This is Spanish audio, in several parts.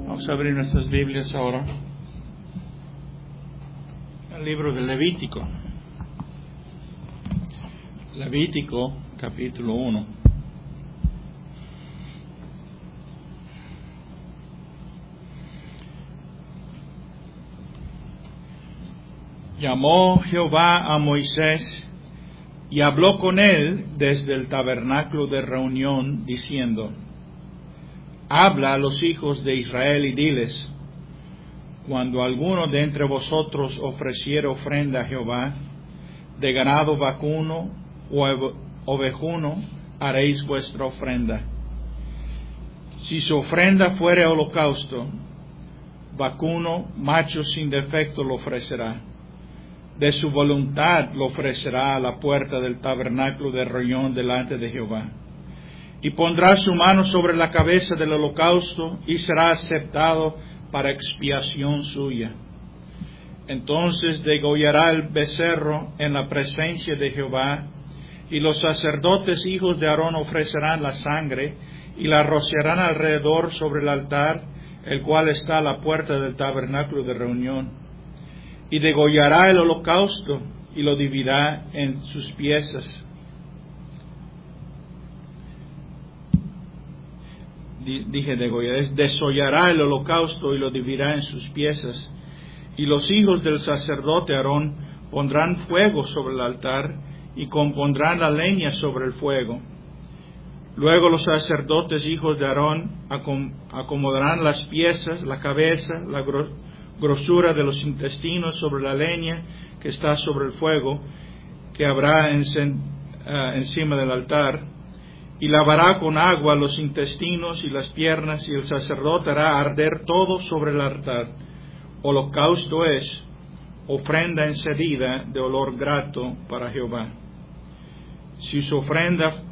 Vamos a abrir nuestras Biblias ahora al libro de Levítico. Levítico, capítulo 1. Llamó Jehová a Moisés y habló con él desde el tabernáculo de reunión, diciendo: Habla a los hijos de Israel y diles: Cuando alguno de entre vosotros ofreciere ofrenda a Jehová, de ganado vacuno o ovejuno, haréis vuestra ofrenda. Si su ofrenda fuere holocausto, vacuno, macho sin defecto lo ofrecerá. De su voluntad lo ofrecerá a la puerta del tabernáculo de reunión delante de Jehová. Y pondrá su mano sobre la cabeza del holocausto y será aceptado para expiación suya. Entonces degollará el becerro en la presencia de Jehová, y los sacerdotes hijos de Aarón ofrecerán la sangre y la rociarán alrededor sobre el altar, el cual está a la puerta del tabernáculo de reunión. Y degollará el holocausto y lo dividirá en sus piezas. Desollará el holocausto y lo dividirá en sus piezas. Y los hijos del sacerdote Aarón pondrán fuego sobre el altar y compondrán la leña sobre el fuego. Luego los sacerdotes hijos de Aarón acomodarán las piezas, la cabeza, la grosura de los intestinos sobre la leña que está sobre el fuego, que habrá encima del altar. Y lavará con agua los intestinos y las piernas, y el sacerdote hará arder todo sobre el altar. Holocausto es, ofrenda encendida de olor grato para Jehová. Si su ofrenda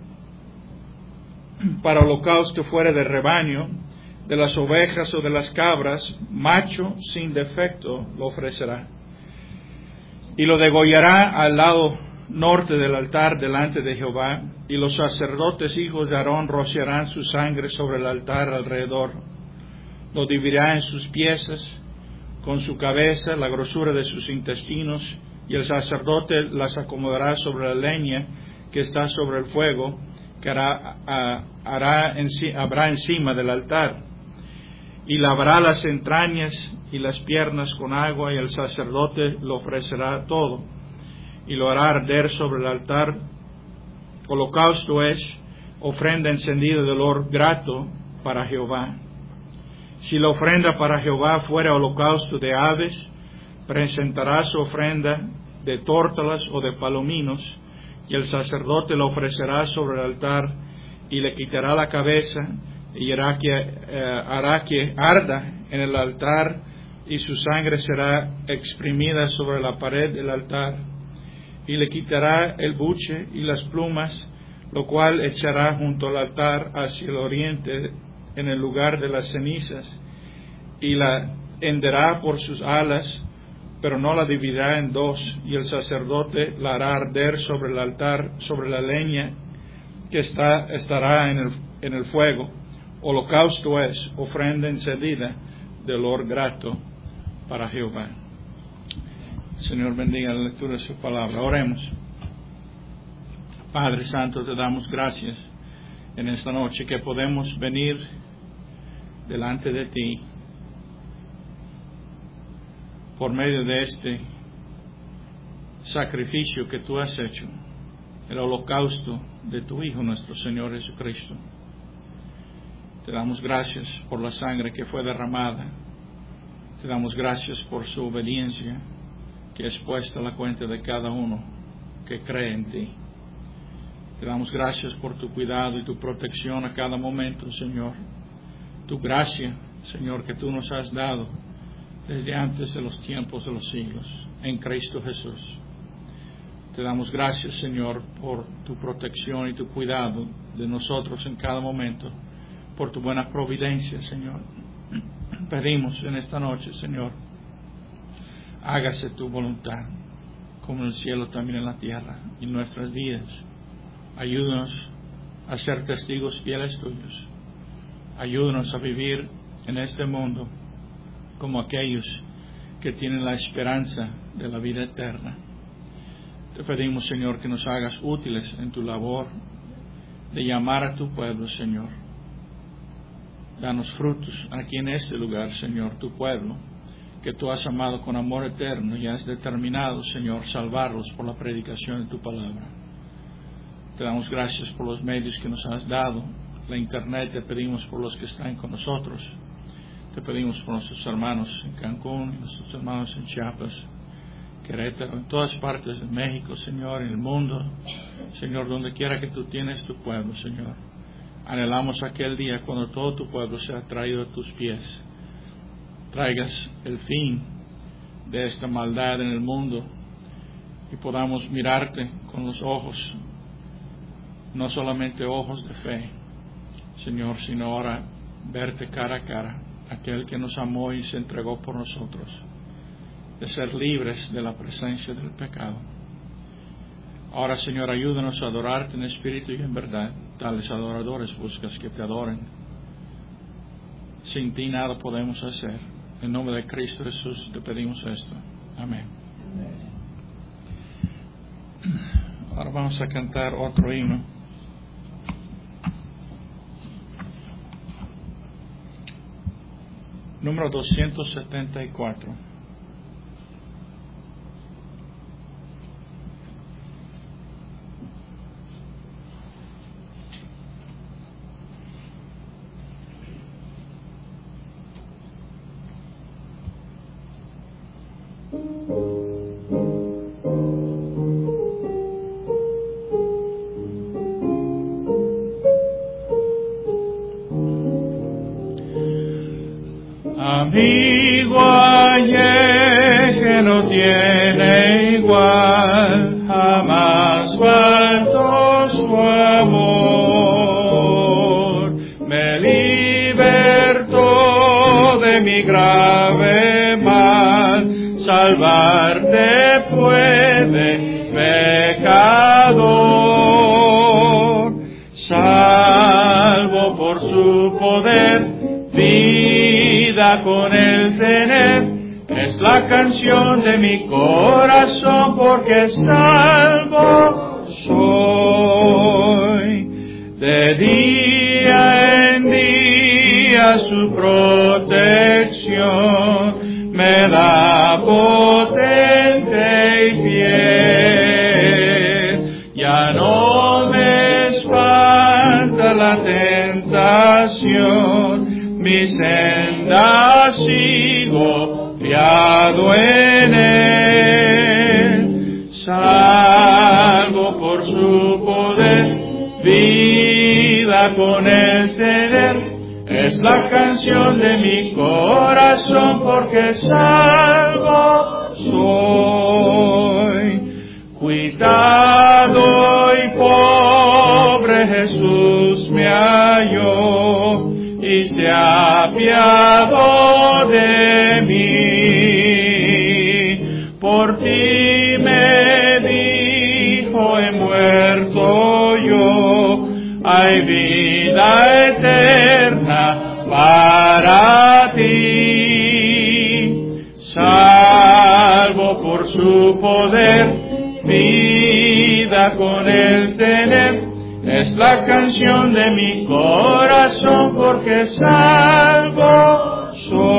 para holocausto fuere de rebaño, de las ovejas o de las cabras, macho sin defecto lo ofrecerá. Y lo degollará al lado norte del altar delante de Jehová, y los sacerdotes hijos de Aarón rociarán su sangre sobre el altar alrededor. Lo dividirá en sus piezas, con su cabeza, la grosura de sus intestinos, y el sacerdote las acomodará sobre la leña que está sobre el fuego, que habrá encima del altar. Y lavará las entrañas y las piernas con agua, y el sacerdote lo ofrecerá todo, y lo hará arder sobre el altar. Holocausto es, ofrenda encendida de olor grato para Jehová. Si la ofrenda para Jehová fuera holocausto de aves, presentará su ofrenda de tórtolas o de palominos, y el sacerdote la ofrecerá sobre el altar, y le quitará la cabeza, y hará que arda en el altar, y su sangre será exprimida sobre la pared del altar. Y le quitará el buche y las plumas, lo cual echará junto al altar hacia el oriente, en el lugar de las cenizas, y la henderá por sus alas, pero no la dividirá en dos, y el sacerdote la hará arder sobre el altar, sobre la leña que estará en el fuego. Holocausto es, ofrenda encendida de olor grato para Jehová. Señor, bendiga la lectura de su palabra. Oremos. Padre Santo, te damos gracias en esta noche que podemos venir delante de ti por medio de este sacrificio que tú has hecho, el holocausto de tu Hijo, nuestro Señor Jesucristo. Te damos gracias por la sangre que fue derramada. Te damos gracias por su obediencia, que es puesta a la cuenta de cada uno que cree en ti. Te damos gracias por tu cuidado y tu protección a cada momento, Señor. Tu gracia, Señor, que tú nos has dado desde antes de los tiempos de los siglos, en Cristo Jesús. Te damos gracias, Señor, por tu protección y tu cuidado de nosotros en cada momento, por tu buena providencia, Señor. Pedimos en esta noche, Señor, hágase tu voluntad, como en el cielo también en la tierra, en nuestras vidas. Ayúdanos a ser testigos fieles tuyos. Ayúdanos a vivir en este mundo como aquellos que tienen la esperanza de la vida eterna. Te pedimos, Señor, que nos hagas útiles en tu labor de llamar a tu pueblo, Señor. Danos frutos aquí en este lugar, Señor, tu pueblo, que tú has amado con amor eterno y has determinado, Señor, salvarlos por la predicación de tu palabra. Te damos gracias por los medios que nos has dado, la internet. Te pedimos por los que están con nosotros. Te pedimos por nuestros hermanos en Cancún, nuestros hermanos en Chiapas, Querétaro, en todas partes de México, Señor, en el mundo. Señor, donde quiera que tú tienes tu pueblo, Señor. Anhelamos aquel día cuando todo tu pueblo sea traído a tus pies. Traigas el fin de esta maldad en el mundo y podamos mirarte con los ojos, no solamente ojos de fe, Señor, sino ahora verte cara a cara, aquel que nos amó y se entregó por nosotros, de ser libres de la presencia del pecado. Ahora, Señor, ayúdanos a adorarte en espíritu y en verdad. Tales adoradores buscas que te adoren. Sin ti nada podemos hacer. En nombre de Cristo Jesús te pedimos esto. Amén. Ahora vamos a cantar otro himno. Número 274. Amigo hallé que no tiene igual, jamás faltó su amor. Me libertó de mi grave mal, salvarte puede, pecador. Salvo por su poder, vida con el tener, es la canción de mi corazón, porque salvo soy. De día en día su protección me da potente y fiel. Ya no me espanta la tentación, mi senda sigo fiado en él. Salvo por su poder, vida con el tener, es la canción de mi corazón, porque salvo soy. Cuidado y pobre Jesús me halló, y se ha apiadado de mí. Por ti me dijo, he muerto yo, hay vida eterna para ti. Salvo por su poder, vida con el tener, es la canción de mi corazón, porque salvo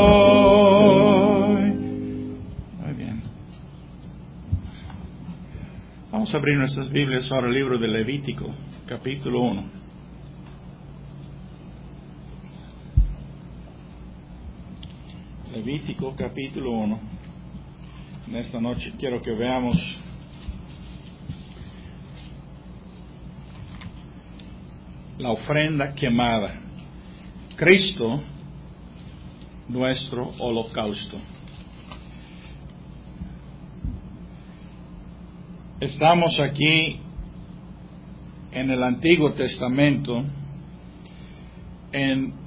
soy. Muy bien. Vamos a abrir nuestras Biblias ahora al libro de Levítico, capítulo 1. Levítico, capítulo 1. En esta noche quiero que veamos la ofrenda quemada, Cristo, nuestro holocausto. Estamos aquí en el Antiguo Testamento, en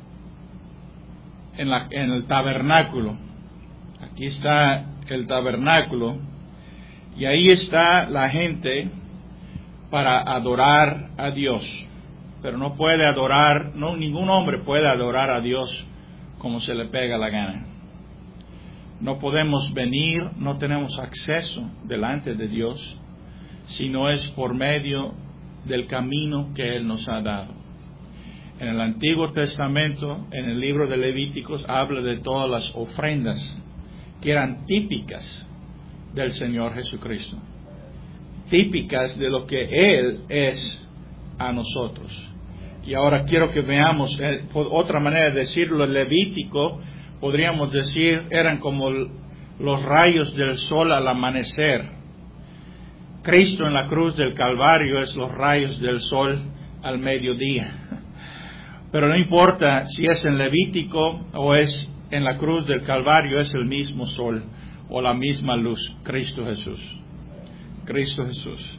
el tabernáculo. Aquí está el tabernáculo, y ahí está la gente para adorar a Dios. Pero no puede adorar, ningún hombre puede adorar a Dios como se le pega la gana. No podemos venir, no tenemos acceso delante de Dios si no es por medio del camino que Él nos ha dado. En el Antiguo Testamento, en el libro de Levíticos, habla de todas las ofrendas que eran típicas del Señor Jesucristo, típicas de lo que Él es a nosotros. Y ahora quiero que veamos otra manera de decirlo. El Levítico, podríamos decir, eran como los rayos del sol al amanecer. Cristo en la cruz del Calvario es los rayos del sol al mediodía. Pero no importa si es en Levítico o es en la cruz del Calvario, es el mismo sol o la misma luz, Cristo Jesús. Cristo Jesús.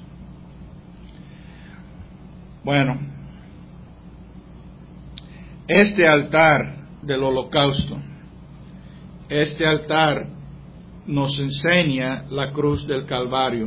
Bueno, este altar del holocausto, este altar nos enseña la cruz del Calvario.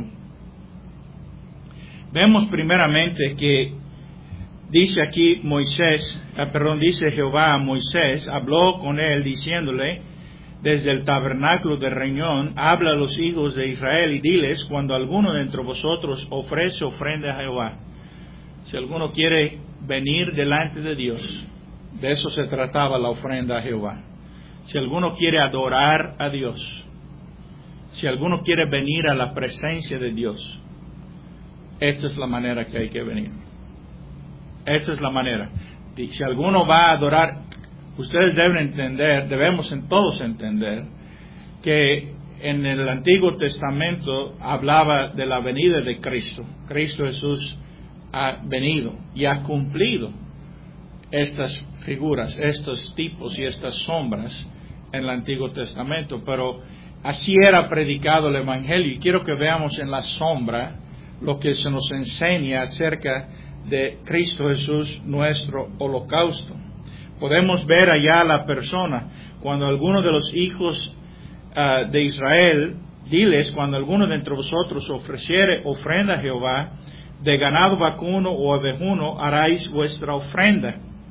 Vemos primeramente que dice aquí dice Jehová a Moisés, habló con él diciéndole, desde el tabernáculo de reunión, habla a los hijos de Israel y diles, cuando alguno de entre vosotros ofrece ofrenda a Jehová. Si alguno quiere venir delante de Dios, de eso se trataba la ofrenda a Jehová. Si alguno quiere adorar a Dios, si alguno quiere venir a la presencia de Dios, esta es la manera que hay que venir. Esta es la manera. Y si alguno va a adorar, ustedes deben entender, debemos todos entender, que en el Antiguo Testamento hablaba de la venida de Cristo. Cristo Jesús ha venido y ha cumplido estas figuras, estos tipos y estas sombras en el Antiguo Testamento, pero así era predicado el Evangelio, y quiero que veamos en la sombra lo que se nos enseña acerca de Cristo Jesús, nuestro holocausto. Podemos ver allá a la persona, cuando alguno de los hijos de Israel, diles, cuando alguno de entre vosotros ofreciere ofrenda a Jehová, de ganado vacuno o ovejuno haráis vuestra ofrenda.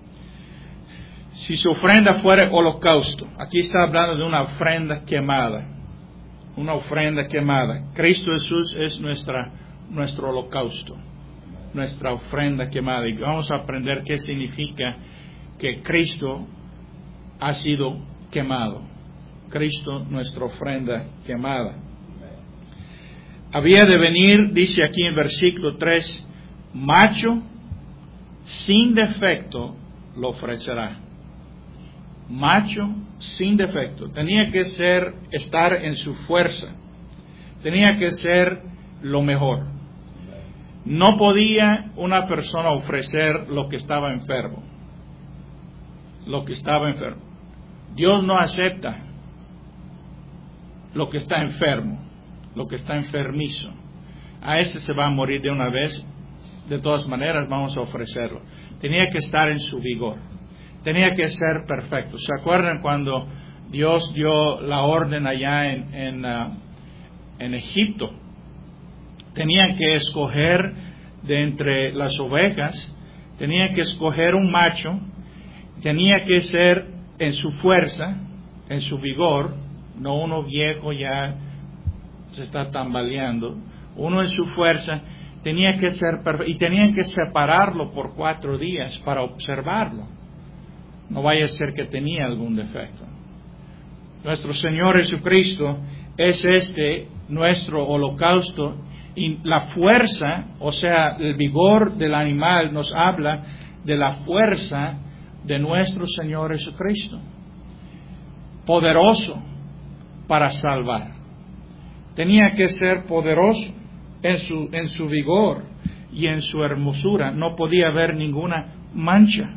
Si su ofrenda fuere holocausto, aquí está hablando de una ofrenda quemada, una ofrenda quemada. Cristo Jesús es nuestro holocausto, nuestra ofrenda quemada. Y vamos a aprender qué significa que Cristo ha sido quemado. Cristo, nuestra ofrenda quemada. Había de venir, dice aquí en versículo 3, macho sin defecto lo ofrecerá. Macho sin defecto. Tenía que estar en su fuerza. Tenía que ser lo mejor. No podía una persona ofrecer lo que estaba enfermo. Lo que estaba enfermo. Dios no acepta lo que está enfermo, lo que está enfermizo. A ese se va a morir de una vez. De todas maneras vamos a ofrecerlo. Tenía que estar en su vigor. Tenía que ser perfecto. ¿Se acuerdan cuando Dios dio la orden allá en Egipto? Tenían que escoger de entre las ovejas, tenían que escoger un macho, tenía que ser en su fuerza, en su vigor, no uno viejo ya se está tambaleando, uno en su fuerza, tenía que ser perfecto, y tenían que separarlo por 4 días para observarlo. No vaya a ser que tenía algún defecto. Nuestro Señor Jesucristo es nuestro holocausto, y la fuerza, o sea, el vigor del animal nos habla de la fuerza de nuestro Señor Jesucristo. Poderoso para salvar. Tenía que ser poderoso en su vigor y en su hermosura. No podía haber ninguna mancha.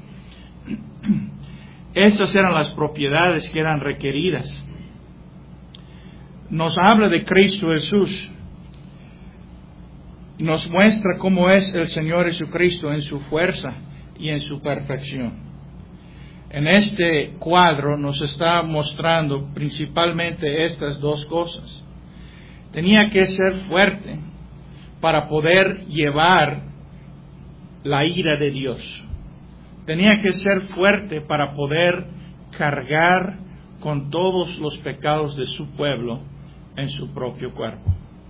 Estas eran las propiedades que eran requeridas. Nos habla de Cristo Jesús. Nos muestra cómo es el Señor Jesucristo en su fuerza y en su perfección. En este cuadro nos está mostrando principalmente estas dos cosas. Tenía que ser fuerte para poder llevar la ira de Dios. Tenía que ser fuerte para poder cargar con todos los pecados de su pueblo en su propio cuerpo.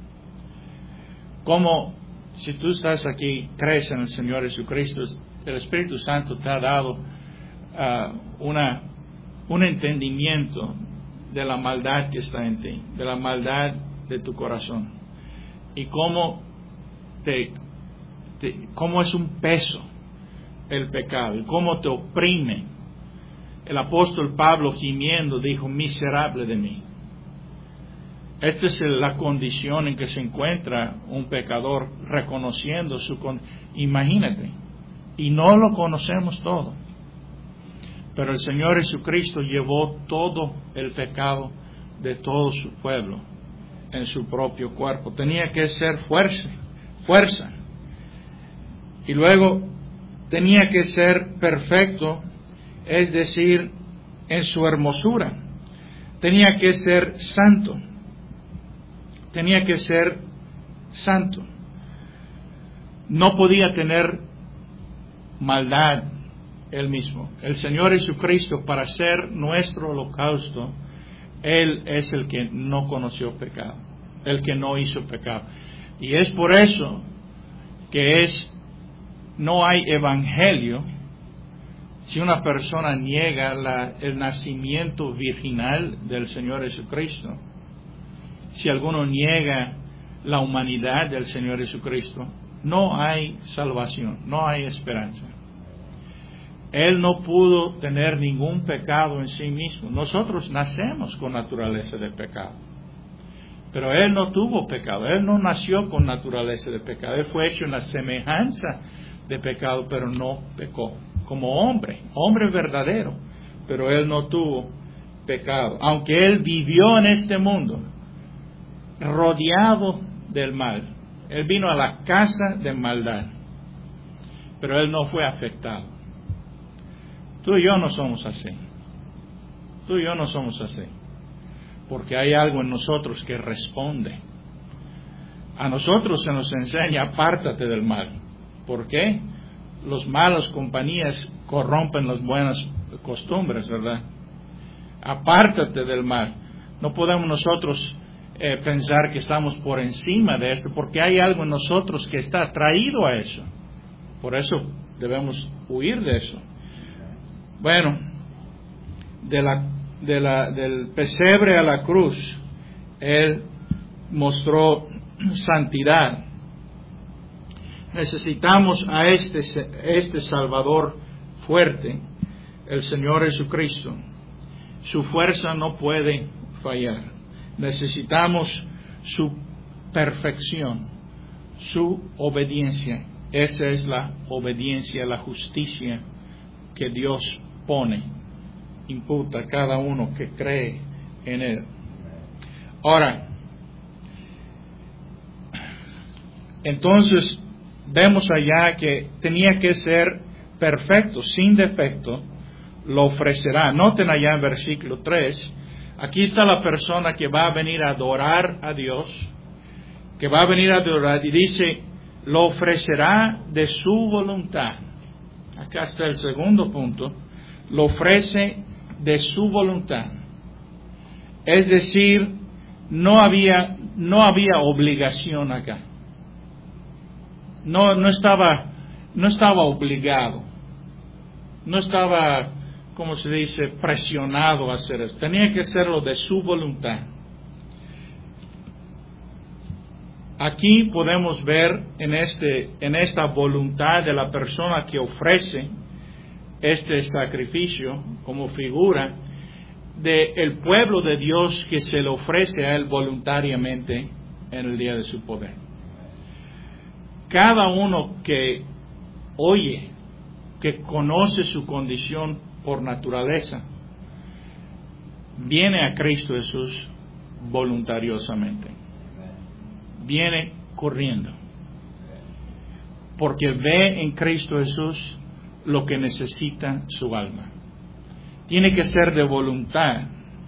Como si tú estás aquí, crees en el Señor Jesucristo, el Espíritu Santo te ha dado un entendimiento de la maldad que está en ti, de la maldad de tu corazón, y cómo es un peso el pecado, y cómo te oprime. El apóstol Pablo, gimiendo, dijo: miserable de mí. Esta es la condición en que se encuentra un pecador, reconociendo su condición. Imagínate, y no lo conocemos todo, pero el Señor Jesucristo llevó todo el pecado de todo su pueblo en su propio cuerpo. Tenía que ser fuerza. Y luego tenía que ser perfecto, es decir, en su hermosura. Tenía que ser santo. Tenía que ser santo. No podía tener maldad él mismo. El Señor Jesucristo, para ser nuestro holocausto, Él es el que no conoció pecado, el que no hizo pecado. Y es por eso que no hay evangelio si una persona niega el nacimiento virginal del Señor Jesucristo. Si alguno niega la humanidad del Señor Jesucristo, no hay salvación, no hay esperanza. Él no pudo tener ningún pecado en sí mismo. Nosotros nacemos con naturaleza de pecado, pero Él no tuvo pecado. Él no nació con naturaleza de pecado. Él fue hecho en la semejanza de pecado, pero no pecó. Como hombre verdadero, pero Él no tuvo pecado. Aunque Él vivió en este mundo rodeado del mal. Él vino a la casa de maldad, pero Él no fue afectado. Tú y yo no somos así. Tú y yo no somos así. Porque hay algo en nosotros que responde. A nosotros se nos enseña: apártate del mal. ¿Por qué? Los malos compañías corrompen las buenas costumbres, ¿verdad? Apártate del mal. No podemos nosotros pensar que estamos por encima de esto, porque hay algo en nosotros que está atraído a eso. Por eso debemos huir de eso. Bueno, del pesebre a la cruz, Él mostró santidad. Necesitamos a este Salvador fuerte, el Señor Jesucristo. Su fuerza no puede fallar. Necesitamos su perfección, su obediencia. Esa es la obediencia, la justicia que Dios imputa a cada uno que cree en Él. Ahora, entonces vemos allá que tenía que ser perfecto, sin defecto, lo ofrecerá. Noten allá en versículo 3, aquí está la persona que va a venir a adorar a Dios, que va a venir a adorar, y dice: lo ofrecerá de su voluntad. Acá está el segundo punto: lo ofrece de su voluntad. Es decir, no había obligación acá. No estaba obligado. No estaba, como se dice, presionado a hacer eso. Tenía que hacerlo de su voluntad. Aquí podemos ver en esta voluntad de la persona que ofrece este sacrificio como figura del pueblo de Dios que se le ofrece a Él voluntariamente en el día de su poder. Cada uno que oye, que conoce su condición por naturaleza, viene a Cristo Jesús voluntariosamente. Viene corriendo. Porque ve en Cristo Jesús lo que necesita su alma. Tiene que ser de voluntad.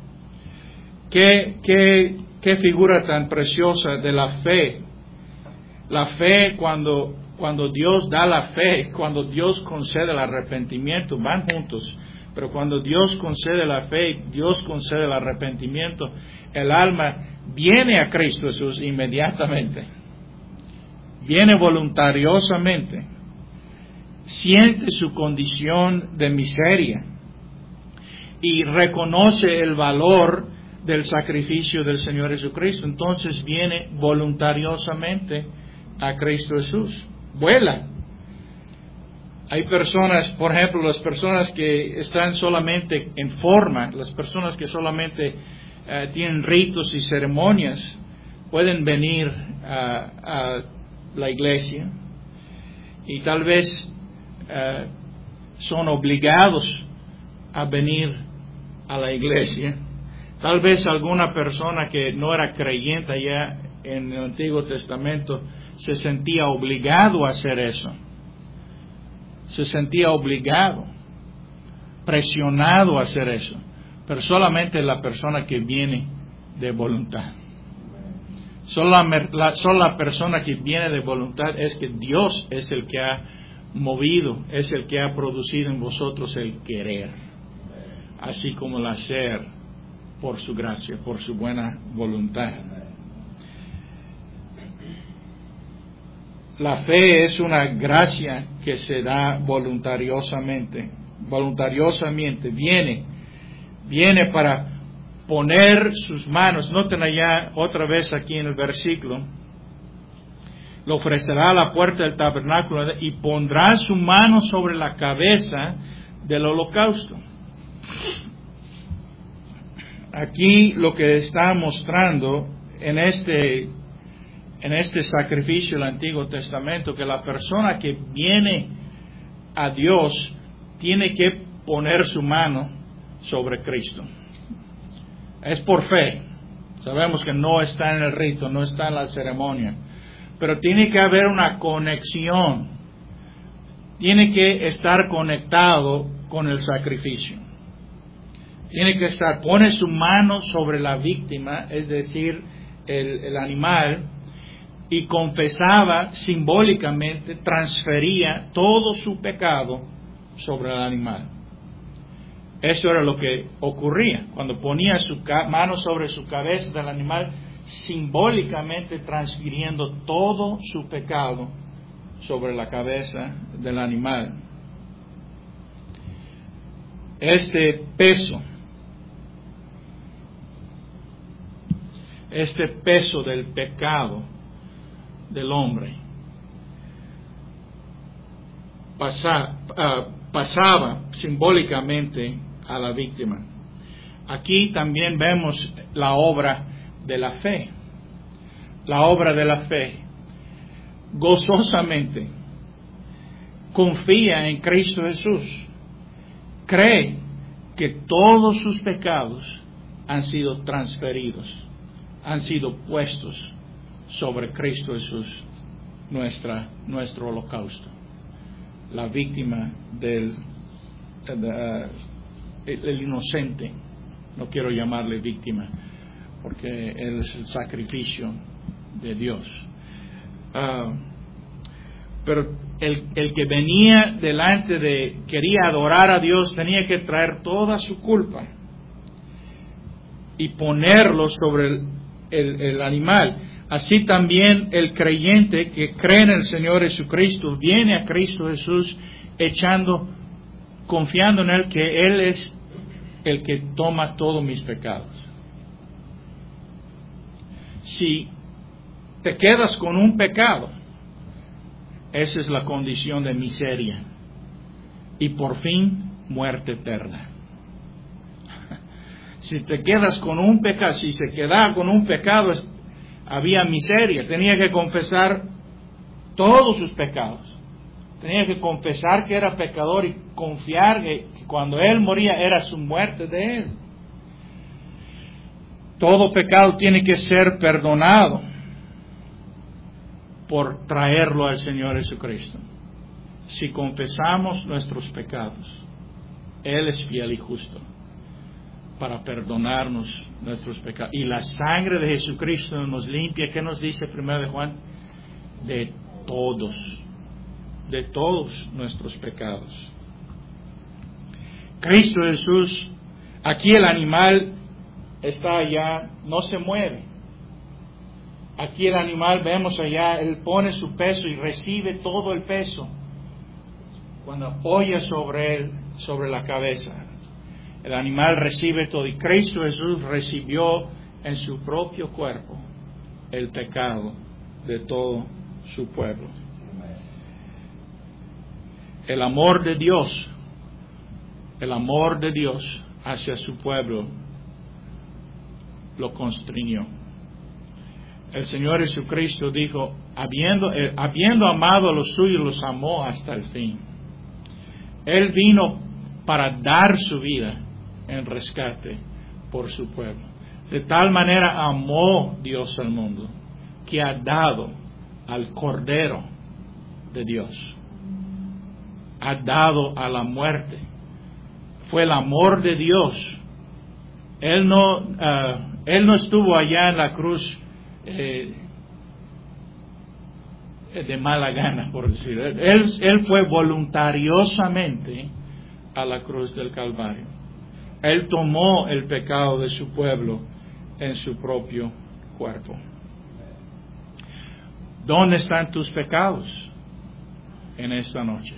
Qué figura tan preciosa de la fe. La fe, cuando Dios da la fe, cuando Dios concede el arrepentimiento, van juntos. Pero cuando Dios concede la fe, Dios concede el arrepentimiento, el alma viene a Cristo Jesús inmediatamente. Viene voluntariosamente. Siente su condición de miseria y reconoce el valor del sacrificio del Señor Jesucristo. Entonces viene voluntariosamente a Cristo Jesús. Vuela. Hay personas, por ejemplo, las personas que están solamente en forma, las personas que solamente tienen ritos y ceremonias, pueden venir a la iglesia y tal vez son obligados a venir a la iglesia. Tal vez alguna persona que no era creyente allá en el Antiguo Testamento se sentía obligado a hacer eso. Se sentía obligado, presionado a hacer eso. Pero solamente la persona que viene de voluntad. Solo la persona que viene de voluntad es que Dios es el que ha movido, es el que ha producido en vosotros el querer, así como el hacer por su gracia, por su buena voluntad. La fe es una gracia que se da voluntariosamente, viene para poner sus manos. Noten allá otra vez aquí en el versículo, lo ofrecerá a la puerta del tabernáculo y pondrá su mano sobre la cabeza del holocausto. Aquí lo que está mostrando en este sacrificio del Antiguo Testamento, que la persona que viene a Dios tiene que poner su mano sobre Cristo. Es por fe. Sabemos que no está en el rito, no está en la ceremonia, pero tiene que haber una conexión. Tiene que estar conectado con el sacrificio. Tiene que estar, pone su mano sobre la víctima, es decir, el animal, y confesaba simbólicamente, transfería todo su pecado sobre el animal. Eso era lo que ocurría. Cuando ponía su mano sobre su cabeza del animal, simbólicamente transfiriendo todo su pecado sobre la cabeza del animal. Este peso del pecado del hombre pasaba simbólicamente a la víctima. Aquí también vemos la obra de la fe. La obra de la fe. Gozosamente confía en Cristo Jesús. Cree que todos sus pecados han sido transferidos, han sido puestos sobre Cristo Jesús, nuestro holocausto. La víctima el inocente, no quiero llamarle víctima, porque él es el sacrificio de Dios. Pero el que venía delante quería adorar a Dios, tenía que traer toda su culpa y ponerlo sobre el animal. Así también el creyente que cree en el Señor Jesucristo viene a Cristo Jesús confiando en Él, que Él es el que toma todos mis pecados. Si te quedas con un pecado, esa es la condición de miseria y por fin muerte eterna. Si te quedas con un pecado, si se queda con un pecado, había miseria. Tenía que confesar todos sus pecados. Tenía que confesar que era pecador y confiar que cuando él moría era su muerte de él. Todo pecado tiene que ser perdonado por traerlo al Señor Jesucristo. Si confesamos nuestros pecados, Él es fiel y justo para perdonarnos nuestros pecados. Y la sangre de Jesucristo nos limpia. ¿Qué nos dice 1 de Juan? De todos nuestros pecados. Cristo Jesús, aquí el animal está allá, no se mueve. Aquí el animal, vemos allá, Él pone su peso y recibe todo el peso cuando apoya sobre Él, sobre la cabeza. El animal recibe todo y Cristo Jesús recibió en su propio cuerpo el pecado de todo su pueblo. El amor de Dios hacia su pueblo lo constriñó. El Señor Jesucristo dijo, habiendo amado a los suyos, los amó hasta el fin. Él vino para dar su vida en rescate por su pueblo. De tal manera amó Dios al mundo, que ha dado al Cordero de Dios. Ha dado a la muerte. Fue el amor de Dios. Él no estuvo allá en la cruz de mala gana, por decirlo. Él fue voluntariosamente a la cruz del Calvario. Él tomó el pecado de su pueblo en su propio cuerpo. ¿Dónde están tus pecados en esta noche?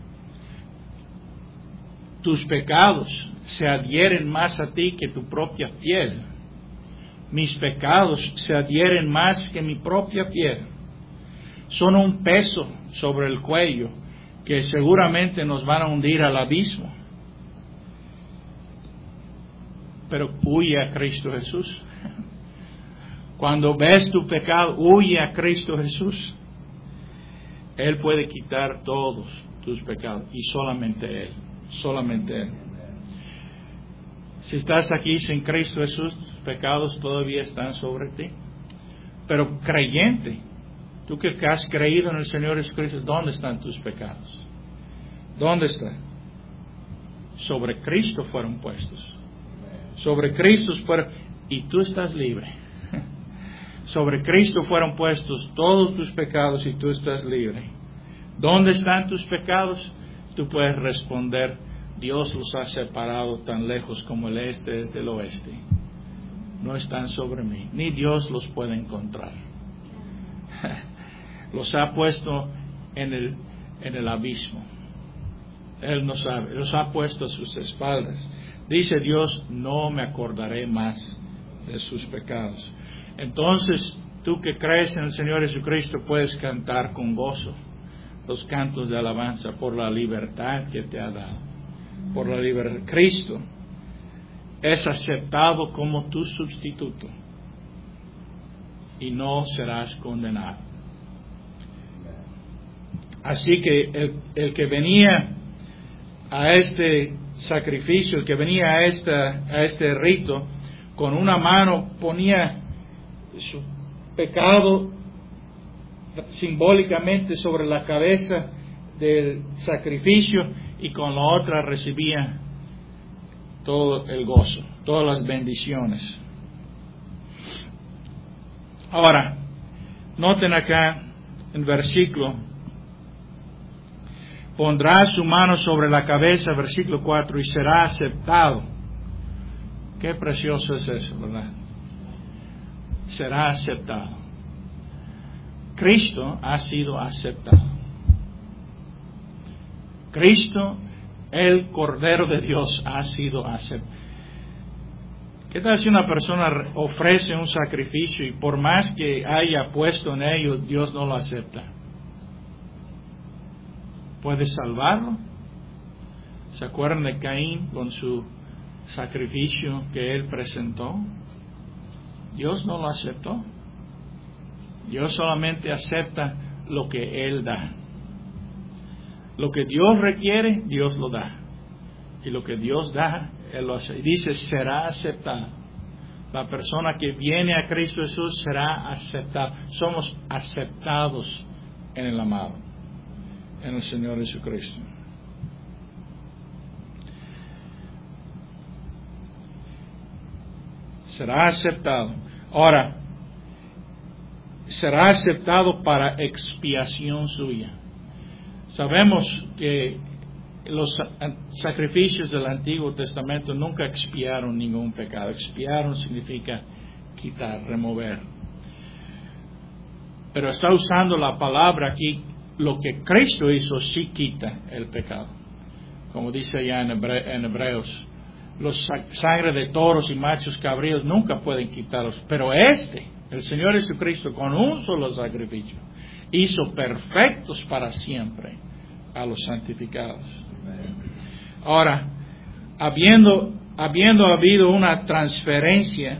Tus pecados se adhieren más a ti que tu propia piel. Mis pecados se adhieren más que mi propia piel. Son un peso sobre el cuello que seguramente nos van a hundir al abismo. Pero huye a Cristo Jesús. Cuando ves tu pecado, huye a Cristo Jesús. Él puede quitar todos tus pecados y solamente Él. Solamente Él. Si estás aquí sin Cristo Jesús, tus pecados todavía están sobre ti. Pero creyente, tú que has creído en el Señor Jesucristo, ¿dónde están tus pecados? ¿Dónde están? Sobre Cristo fueron puestos. Sobre Cristo fueron, y tú estás libre. Sobre Cristo fueron puestos todos tus pecados y tú estás libre. ¿Dónde están tus pecados? Tú puedes responder, Dios los ha separado tan lejos como el este es del oeste. No están sobre mí, ni Dios los puede encontrar. Los ha puesto en el abismo. Él no sabe, los ha puesto a sus espaldas. Dice Dios, no me acordaré más de sus pecados. Entonces, tú que crees en el Señor Jesucristo puedes cantar con gozo los cantos de alabanza por la libertad que te ha dado. Por la libertad. Cristo es aceptado como tu sustituto y no serás condenado. Así que el que venía a este sacrificio, el que venía a este rito, con una mano ponía su pecado simbólicamente sobre la cabeza del sacrificio y con la otra recibía todo el gozo, todas las bendiciones. Ahora, noten acá el versículo, pondrá su mano sobre la cabeza, versículo 4, y será aceptado. Qué precioso es eso, ¿verdad? Será aceptado. Cristo ha sido aceptado. Cristo, el Cordero de Dios, ha sido aceptado. ¿Qué tal si una persona ofrece un sacrificio y por más que haya puesto en ello, Dios no lo acepta? ¿Puede salvarlo? ¿Se acuerdan de Caín con su sacrificio que él presentó? Dios no lo aceptó. Dios solamente acepta lo que Él da. Lo que Dios requiere, Dios lo da. Y lo que Dios da, Él lo hace. Y dice, será aceptado. La persona que viene a Cristo Jesús será aceptada. Somos aceptados en el amado, en el Señor Jesucristo. Será aceptado. Ahora, será aceptado para expiación suya. Sabemos que los sacrificios del Antiguo Testamento nunca expiaron ningún pecado. Expiaron significa quitar, remover. Pero está usando la palabra aquí, lo que Cristo hizo sí quita el pecado. Como dice allá en Hebreos, los sangre de toros y machos cabríos nunca pueden quitarlos. Pero el Señor Jesucristo, con un solo sacrificio, hizo perfectos para siempre a los santificados. Ahora, habiendo habido una transferencia,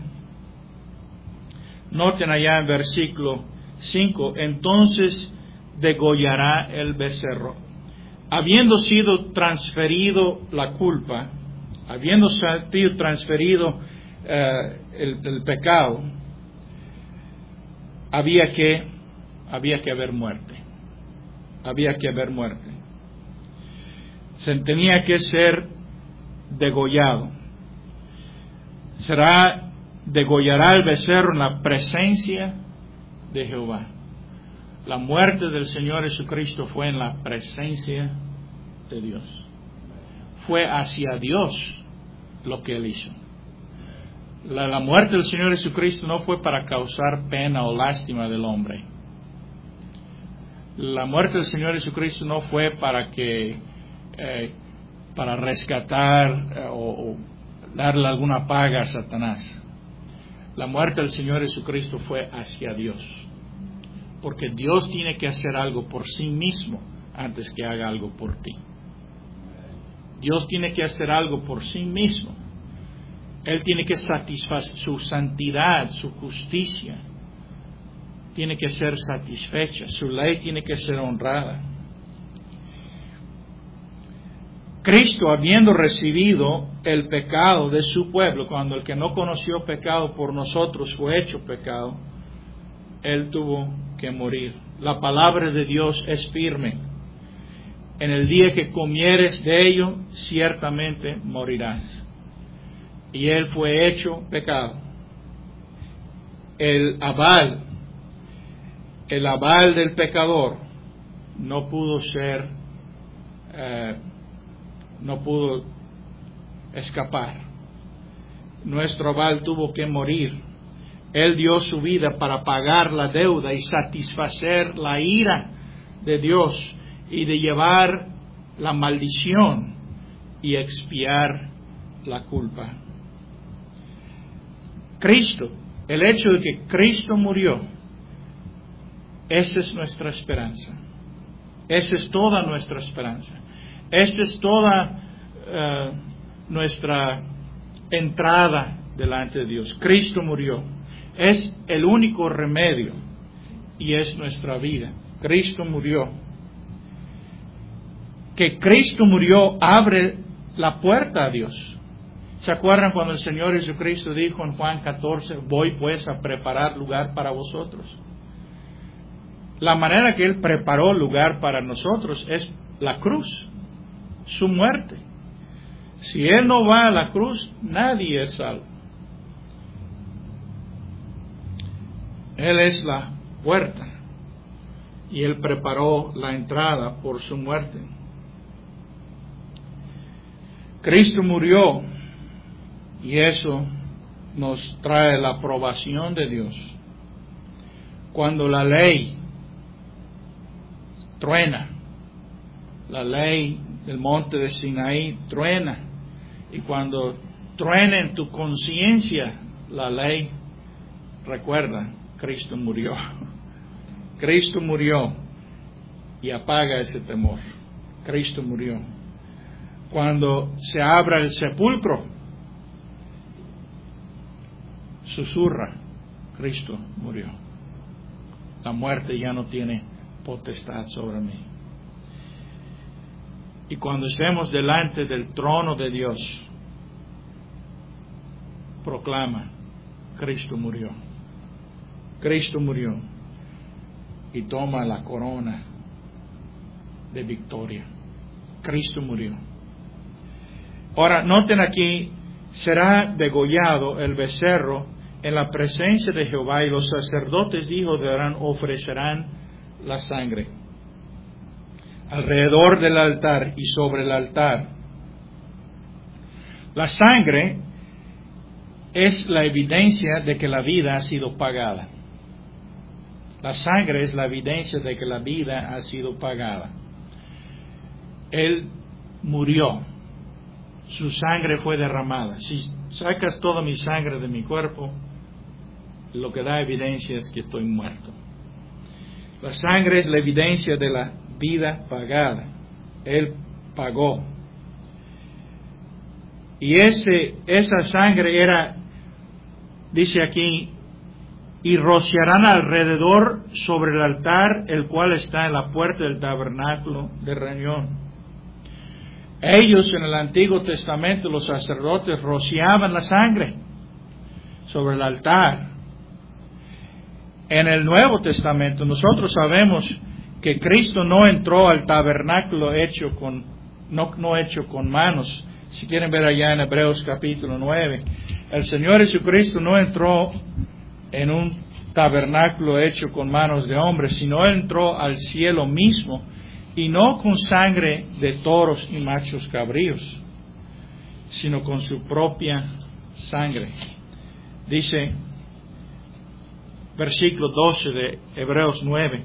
noten allá en versículo 5, entonces degollará el becerro. Habiendo sido transferido la culpa, habiendo sido transferido el pecado, había que haber muerte. Había que haber muerte. Se tenía que ser degollado. Degollará el becerro en la presencia de Jehová. La muerte del Señor Jesucristo fue en la presencia de Dios. Fue hacia Dios lo que Él hizo. La muerte del Señor Jesucristo no fue para causar pena o lástima del hombre. La muerte del Señor Jesucristo no fue para rescatar o darle alguna paga a Satanás. La muerte del Señor Jesucristo fue hacia Dios. Porque Dios tiene que hacer algo por sí mismo antes que haga algo por ti. Dios tiene que hacer algo por sí mismo. Él tiene que satisfacer su santidad, su justicia. Tiene que ser satisfecha. Su ley tiene que ser honrada. Cristo, habiendo recibido el pecado de su pueblo, cuando el que no conoció pecado por nosotros fue hecho pecado, Él tuvo que morir. La palabra de Dios es firme. En el día que comieres de ello, ciertamente morirás. Y Él fue hecho pecado. El aval del pecador no pudo escapar. Nuestro aval tuvo que morir. Él dio su vida para pagar la deuda y satisfacer la ira de Dios y de llevar la maldición y expiar la culpa. Cristo, el hecho de que Cristo murió, esa es nuestra esperanza. Esa es toda nuestra esperanza. Esa es toda nuestra entrada delante de Dios. Cristo murió. Es el único remedio y es nuestra vida. Cristo murió. Que Cristo murió abre la puerta a Dios. ¿Se acuerdan cuando el Señor Jesucristo dijo en Juan 14, voy pues a preparar lugar para vosotros? La manera que Él preparó lugar para nosotros es la cruz, su muerte. Si Él no va a la cruz, nadie es salvo. Él es la puerta y Él preparó la entrada por su muerte. Cristo murió y eso nos trae la aprobación de Dios. Cuando la ley truena, la ley del monte de Sinaí truena, y cuando truena en tu conciencia la ley, recuerda, Cristo murió. Cristo murió y apaga ese temor. Cristo murió. Cuando se abra el sepulcro, susurra, Cristo murió. La muerte ya no tiene potestad sobre mí. Y cuando estemos delante del trono de Dios, proclama, Cristo murió. Cristo murió. Y toma la corona de victoria. Cristo murió. Ahora, noten aquí, será degollado el becerro en la presencia de Jehová, y los sacerdotes, dijo, ofrecerán la sangre. alrededor del altar y sobre el altar. La sangre es la evidencia de que la vida ha sido pagada. La sangre es la evidencia de que la vida ha sido pagada. Él murió. Su sangre fue derramada. Si sacas toda mi sangre de mi cuerpo, lo que da evidencia es que estoy muerto. La sangre es la evidencia de la vida pagada. Él pagó. Y esa sangre era, dice aquí, y rociarán alrededor sobre el altar, el cual está en la puerta del tabernáculo de reunión. Ellos en el Antiguo Testamento, los sacerdotes, rociaban la sangre sobre el altar. En el Nuevo Testamento nosotros sabemos que Cristo no entró al tabernáculo no hecho con manos. Si quieren ver allá en Hebreos capítulo 9, el Señor Jesucristo no entró en un tabernáculo hecho con manos de hombres, sino entró al cielo mismo, y no con sangre de toros y machos cabríos, sino con su propia sangre. Dice versículo 12 de Hebreos 9,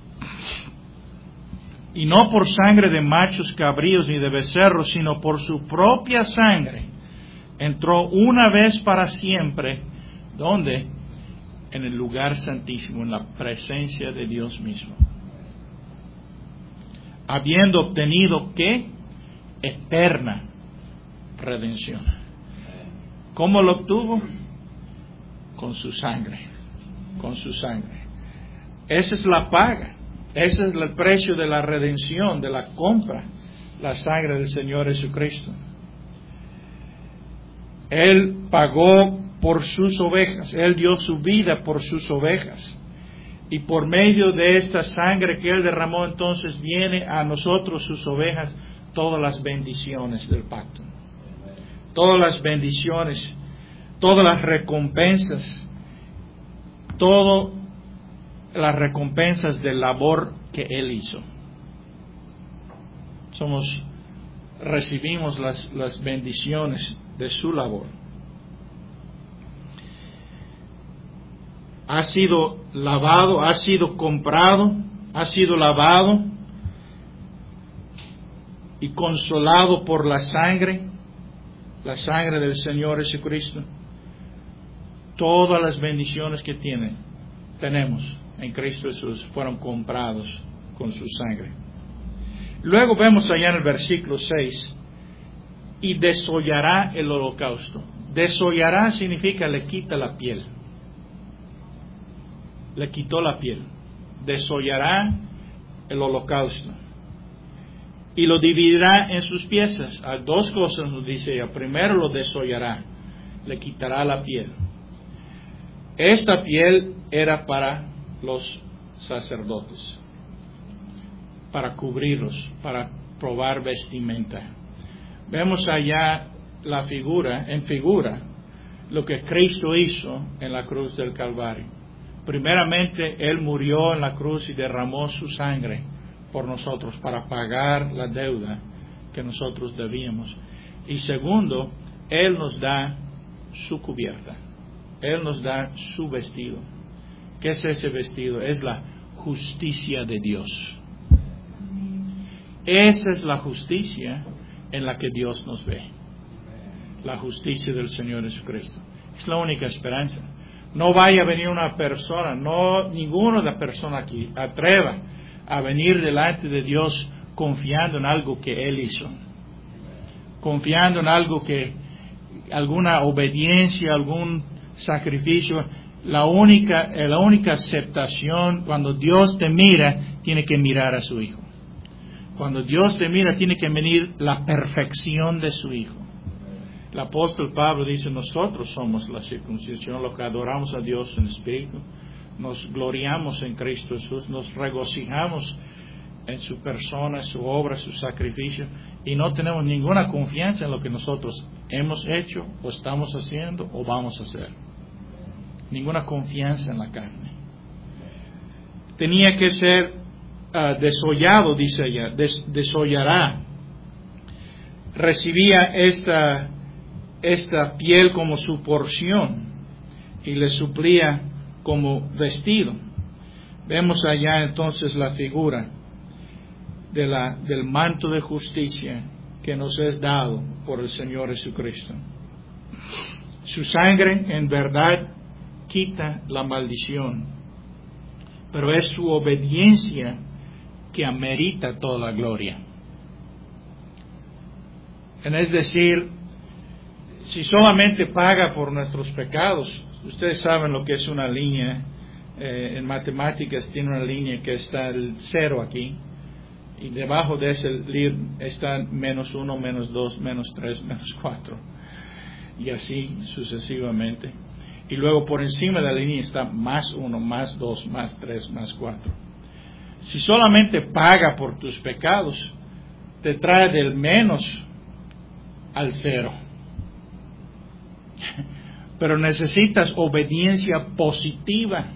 y no por sangre de machos cabríos ni de becerros, sino por su propia sangre entró una vez para siempre, ¿dónde? En el lugar santísimo, en la presencia de Dios mismo, habiendo obtenido, ¿qué? Eterna redención. ¿Cómo lo obtuvo? Con su sangre, con su sangre. Esa es la paga, ese es el precio de la redención, de la compra, la sangre del Señor Jesucristo. Él pagó por sus ovejas, Él dio su vida por sus ovejas, y por medio de esta sangre que Él derramó, entonces viene a nosotros, sus ovejas, todas las bendiciones del pacto, todas las bendiciones, todas las recompensas, todas las recompensas del labor que Él hizo. Recibimos las bendiciones de su labor. Ha sido lavado, ha sido comprado, ha sido lavado y consolado por la sangre del Señor Jesucristo. Todas las bendiciones que tenemos en Cristo Jesús fueron comprados con su sangre. Luego vemos allá en el versículo 6, y desollará el holocausto. Desollará significa le quita la piel. Le quitó la piel. Desollará el holocausto. Y lo dividirá en sus piezas. A dos cosas nos dice ella. Primero lo desollará. Le quitará la piel. Esta piel era para los sacerdotes, para cubrirlos, para probar vestimenta. Vemos allá en figura, lo que Cristo hizo en la cruz del Calvario. Primeramente, Él murió en la cruz y derramó su sangre por nosotros para pagar la deuda que nosotros debíamos. Y segundo, Él nos da su cubierta. Él nos da su vestido. ¿Qué es ese vestido? Es la justicia de Dios. Esa es la justicia en la que Dios nos ve. La justicia del Señor Jesucristo. Es la única esperanza. No vaya a venir una persona, ninguna de las personas aquí atreva a venir delante de Dios confiando en algo que Él hizo. Confiando en algo alguna obediencia, algún sacrificio. La única aceptación, cuando Dios te mira, tiene que mirar a su Hijo. Cuando Dios te mira, tiene que venir la perfección de su Hijo. El apóstol Pablo dice, nosotros somos la circuncisión, los que adoramos a Dios en espíritu, nos gloriamos en Cristo Jesús, nos regocijamos en su persona, su obra, su sacrificio, y no tenemos ninguna confianza en lo que nosotros hemos hecho, o estamos haciendo, o vamos a hacer. Ninguna confianza en la carne. Tenía que ser desollado, dice ella, desollará. Recibía esta piel como su porción y le suplía como vestido. Vemos allá entonces la figura del manto de justicia que nos es dado por el Señor Jesucristo. Su sangre en verdad quita la maldición, pero es su obediencia que amerita toda la gloria. Es decir, si solamente paga por nuestros pecados, ustedes saben lo que es una línea, en matemáticas tiene una línea que está el 0 aquí, y debajo de ese está -1, -2, -3, -4, y así sucesivamente. Y luego por encima de la línea está +1, +2, +3, +4. Si solamente paga por tus pecados, te trae del menos al 0. Pero necesitas obediencia positiva,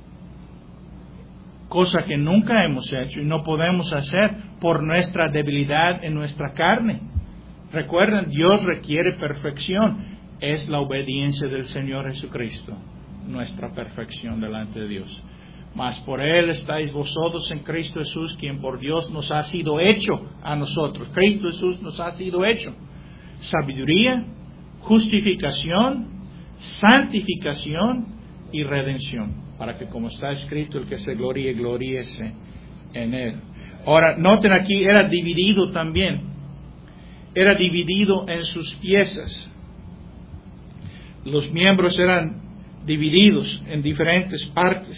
cosa que nunca hemos hecho y no podemos hacer por nuestra debilidad en nuestra carne. Recuerden, Dios requiere perfección. Es la obediencia del Señor Jesucristo, nuestra perfección delante de Dios. Mas por Él estáis vosotros en Cristo Jesús, quien por Dios nos ha sido hecho a nosotros. Cristo Jesús nos ha sido hecho sabiduría, justificación, santificación y redención, para que, como está escrito, el que se gloríe, gloríese en Él. Ahora, noten aquí, era dividido también. Era dividido en sus piezas. Los miembros eran divididos en diferentes partes.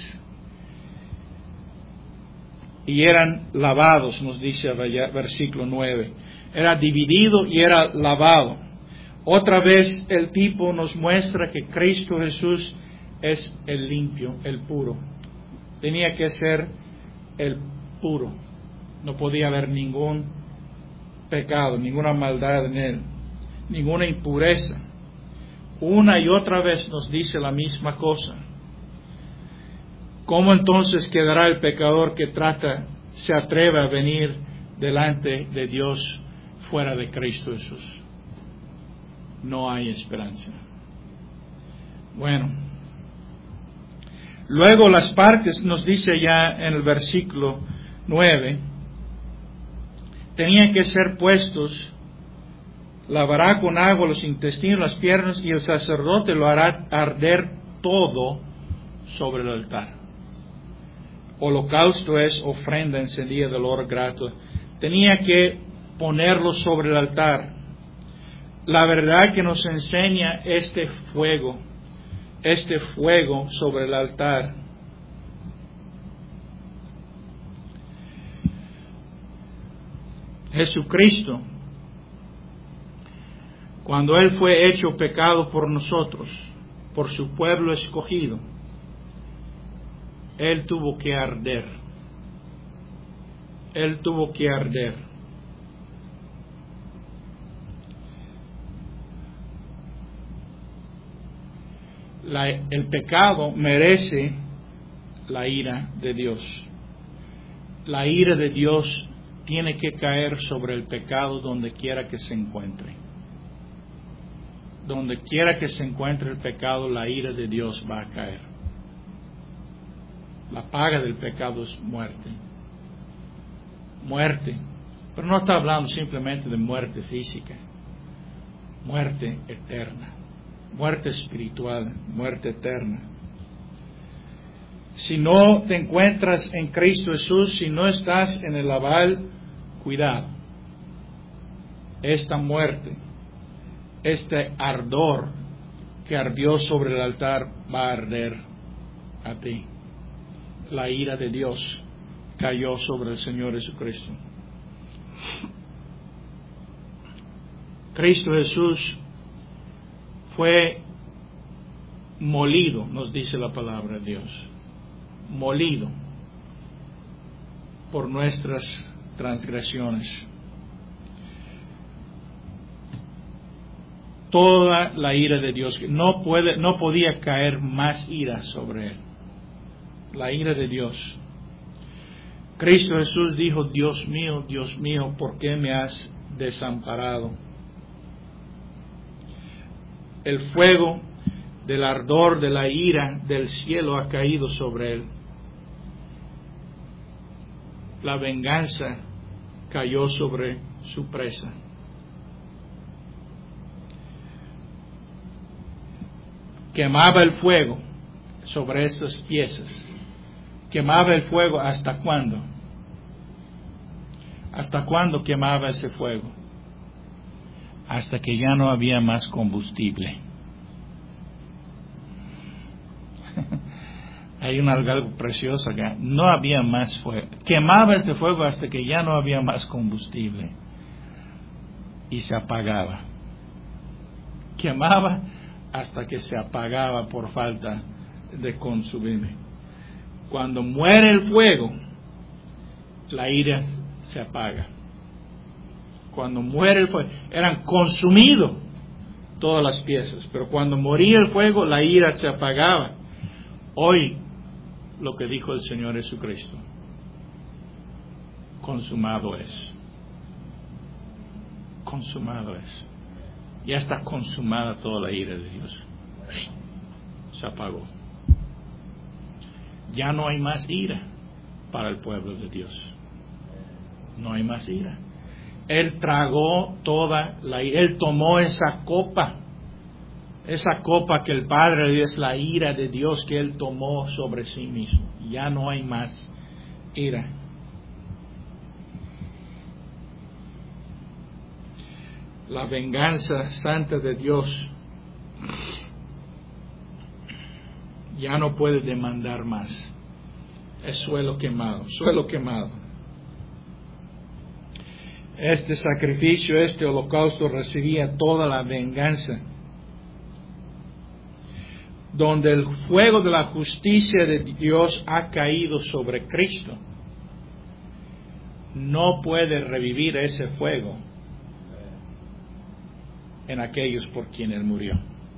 Y eran lavados, nos dice versículo 9. Era dividido y era lavado. Otra vez el tipo nos muestra que Cristo Jesús es el limpio, el puro. Tenía que ser el puro. No podía haber ningún pecado, ninguna maldad en él, ninguna impureza. Una y otra vez nos dice la misma cosa. ¿Cómo entonces quedará el pecador que se atreve a venir delante de Dios fuera de Cristo Jesús? No hay esperanza. Bueno, luego las partes, nos dice ya en el versículo 9, tenían que ser puestos, lavará con agua los intestinos, las piernas, y el sacerdote lo hará arder todo sobre el altar. Holocausto es ofrenda encendida de olor grato. Tenía que ponerlo sobre el altar. La verdad que nos enseña este fuego sobre el altar. Jesucristo, cuando Él fue hecho pecado por nosotros, por su pueblo escogido, Él tuvo que arder. Él tuvo que arder. El pecado merece la ira de Dios. La ira de Dios tiene que caer sobre el pecado donde quiera que se encuentre. Donde quiera que se encuentre el pecado, la ira de Dios va a caer. La paga del pecado es muerte. Muerte. Pero no está hablando simplemente de muerte física. Muerte eterna. Muerte espiritual. Muerte eterna. Si no te encuentras en Cristo Jesús, si no estás en el aval, cuidado. Esta muerte, este ardor que ardió sobre el altar va a arder a ti. La ira de Dios cayó sobre el Señor Jesucristo. Cristo Jesús fue molido, nos dice la palabra de Dios. Molido por nuestras transgresiones. Toda la ira de Dios, no podía caer más ira sobre él. La ira de Dios. Cristo Jesús dijo, Dios mío, ¿por qué me has desamparado? El fuego del ardor de la ira del cielo ha caído sobre él. La venganza cayó sobre su presa. Quemaba el fuego sobre estas piezas. Quemaba el fuego ¿hasta cuándo? ¿Hasta cuándo quemaba ese fuego? Hasta que ya no había más combustible. Hay algo precioso acá. No había más fuego. Quemaba este fuego hasta que ya no había más combustible. Y se apagaba. Quemaba hasta que se apagaba por falta de consumible. Cuando muere el fuego, la ira se apaga. Cuando muere el fuego, eran consumidos todas las piezas, pero cuando moría el fuego, la ira se apagaba. Hoy, lo que dijo el Señor Jesucristo, consumado es. Consumado es. Ya está consumada toda la ira de Dios. Se apagó. Ya no hay más ira para el pueblo de Dios. No hay más ira. Él tragó toda la ira. Él tomó esa copa que el Padre dio, es la ira de Dios que Él tomó sobre sí mismo. Ya no hay más ira. La venganza santa de Dios ya no puede demandar más. Es suelo quemado, suelo quemado. Este sacrificio, este holocausto recibía toda la venganza. Donde el fuego de la justicia de Dios ha caído sobre Cristo, no puede revivir ese fuego en aquellos por quienes Él murió.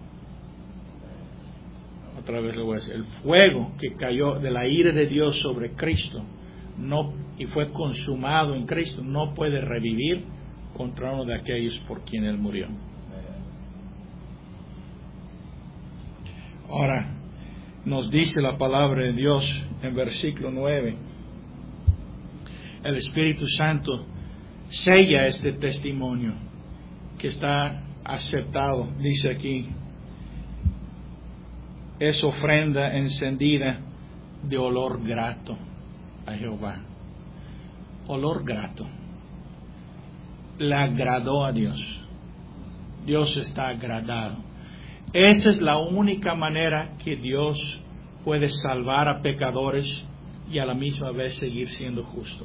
Otra vez lo voy a decir. El fuego que cayó de la ira de Dios sobre Cristo y fue consumado en Cristo no puede revivir contra uno de aquellos por quienes Él murió. Ahora, nos dice la palabra de Dios en versículo 9. El Espíritu Santo sella este testimonio que está aceptado. Dice aquí, es ofrenda encendida de olor grato a Jehová. Olor grato. Le agradó a Dios. Dios está agradado. Esa es la única manera que Dios puede salvar a pecadores y a la misma vez seguir siendo justo.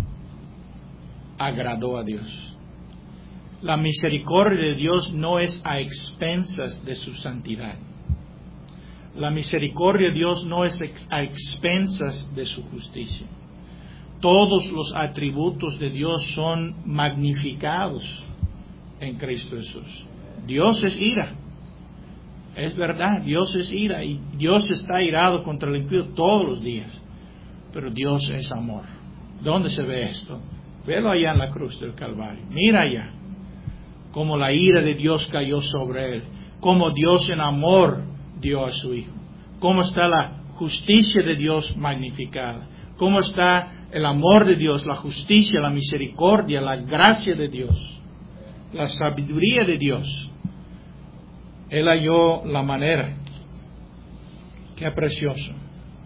Agradó a Dios. La misericordia de Dios no es a expensas de su santidad. La misericordia de Dios no es a expensas de su justicia. Todos los atributos de Dios son magnificados en Cristo Jesús. Dios es ira. Es verdad, Dios es ira y Dios está irado contra el impío todos los días. Pero Dios es amor. ¿Dónde se ve esto? Velo allá en la cruz del Calvario. Mira allá cómo la ira de Dios cayó sobre Él. Cómo Dios en amor dio a su Hijo. Cómo está la justicia de Dios magnificada. Cómo está el amor de Dios, la justicia, la misericordia, la gracia de Dios, la sabiduría de Dios. Él halló la manera. Qué precioso.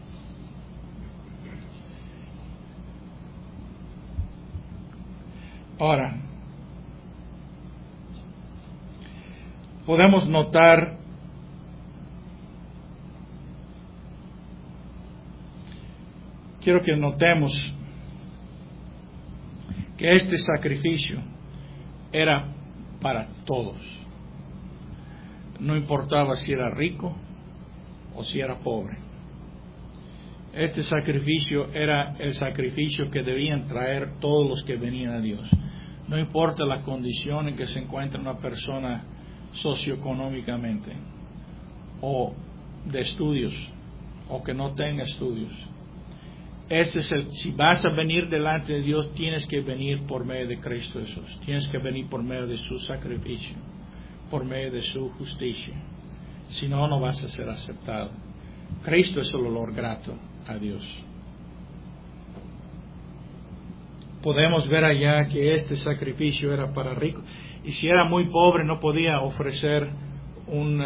Ahora, podemos notar quiero que notemos que este sacrificio era para todos. No importaba si era rico o si era pobre. Este sacrificio era el sacrificio que debían traer todos los que venían a Dios. No importa la condición en que se encuentra una persona socioeconómicamente, o de estudios, o que no tenga estudios. si vas a venir delante de Dios, tienes que venir por medio de Cristo Jesús. Tienes que venir por medio de su sacrificio, por medio de su justicia. Si no, no vas a ser aceptado. Cristo es el olor grato a Dios. Podemos ver allá que este sacrificio era para ricos. Y si era muy pobre, no podía ofrecer un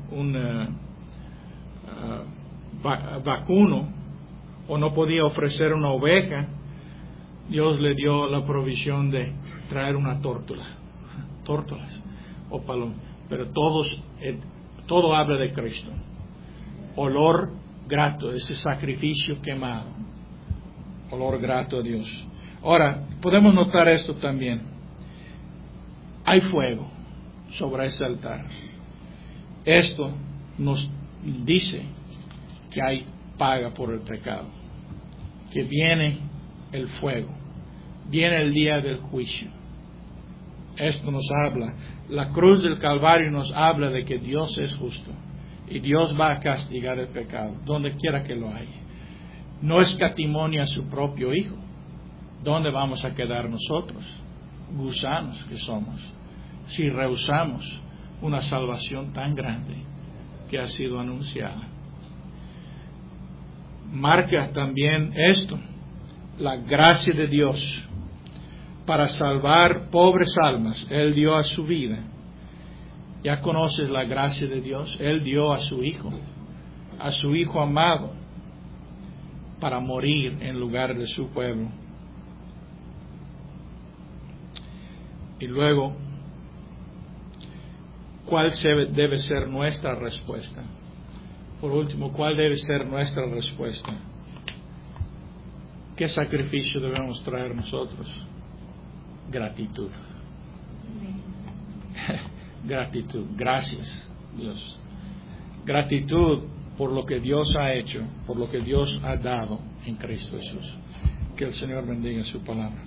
vacuno, o no podía ofrecer una oveja. Dios le dio la provisión de traer una tórtolas o palomas. Pero todo habla de Cristo. Olor grato, ese sacrificio quemado. Olor grato a Dios. Ahora, podemos notar esto también. Hay fuego sobre ese altar. Esto nos dice que hay paga por el pecado, que viene el fuego, viene el día del juicio. Esto nos habla, la cruz del Calvario nos habla de que Dios es justo y Dios va a castigar el pecado, donde quiera que lo haya. No escatimonia a su propio Hijo. ¿Dónde vamos a quedar nosotros, gusanos que somos, si rehusamos una salvación tan grande que ha sido anunciada? Marca también esto, la gracia de Dios para salvar pobres almas. Él dio a su vida. Ya conoces la gracia de Dios. Él dio a su Hijo amado, para morir en lugar de su pueblo. Y luego, ¿cuál debe ser nuestra respuesta? Por último, ¿cuál debe ser nuestra respuesta? ¿Qué sacrificio debemos traer nosotros? Gratitud. Gratitud. Gracias, Dios. Gratitud por lo que Dios ha hecho, por lo que Dios ha dado en Cristo Jesús. Que el Señor bendiga su palabra.